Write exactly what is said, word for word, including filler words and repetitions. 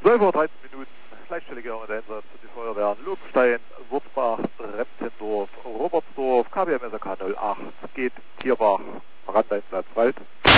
zwölf Uhr dreizehn Minuten, gleichstelliger Einsatz für die Feuerwehren Lupstein, Wurzbach, Remzendorf, Robertsdorf, K B M S A K null acht, geht Tierbach, Brandeinsatzwald.